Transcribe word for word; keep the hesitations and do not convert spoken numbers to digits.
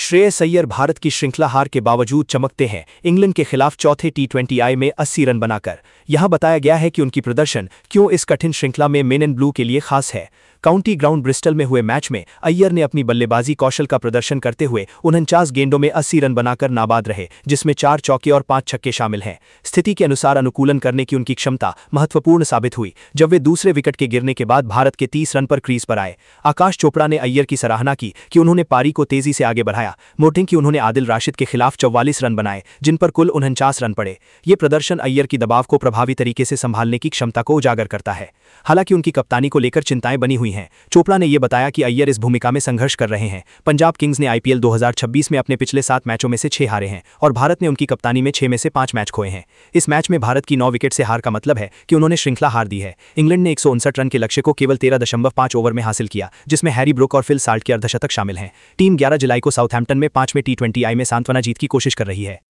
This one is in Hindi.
श्रेयस अय्यर भारत की श्रृंखला हार के बावजूद चमकते हैं इंग्लैंड के खिलाफ चौथे टी ट्वेंटी आई में अस्सी रन बनाकर। यहां बताया गया है कि उनकी प्रदर्शन क्यों इस कठिन श्रृंखला में मेन इन ब्लू के लिए खास है। काउंटी ग्राउंड ब्रिस्टल में हुए मैच में अय्यर ने अपनी बल्लेबाजी कौशल का प्रदर्शन करते हुए उनचास गेंदों में अस्सी रन बनाकर नाबाद रहे, जिसमें चार चौके और पांच छक्के शामिल हैं। स्थिति के अनुसार अनुकूलन करने की उनकी क्षमता महत्वपूर्ण साबित हुई जब वे दूसरे विकेट के गिरने के बाद भारत के तीस रन पर क्रीज पर आए। आकाश चोपड़ा ने अय्यर की सराहना की कि उन्होंने पारी को तेजी से आगे बढ़ाया, नोटिंग कि उन्होंने आदिल राशिद के खिलाफ चौवालीस रन बनाए, जिन पर कुल उनचास रन पड़े। ये प्रदर्शन अय्यर की दबाव को प्रभावी तरीके से संभालने की क्षमता को उजागर करता है। हालांकि उनकी कप्तानी को लेकर चिंताएं बनी हुई हैं। चोपड़ा ने यह बताया कि अय्यर इस भूमिका में संघर्ष कर रहे हैं। पंजाब किंग्स ने आईपीएल दो हज़ार छब्बीस में अपने पिछले सात मैचों में से छह हारे हैं और भारत ने उनकी कप्तानी में छह में से पांच मैच खोए हैं। इस मैच में भारत की नौ विकेट से हार का मतलब है कि उन्होंने श्रृंखला हार दी है। इंग्लैंड ने एक सौ उनसठ रन के लक्ष्य को केवल तेरह दशमलव पांच ओवर में हासिल किया, जिसमें हैरी ब्रूक और फिल साल्ट के अर्धशतक शामिल हैं। टीम ग्यारह जुलाई को साउथहैम्पटन में पांचवें टी ट्वेंटी आई में सांत्वना जीत की कोशिश कर रही है।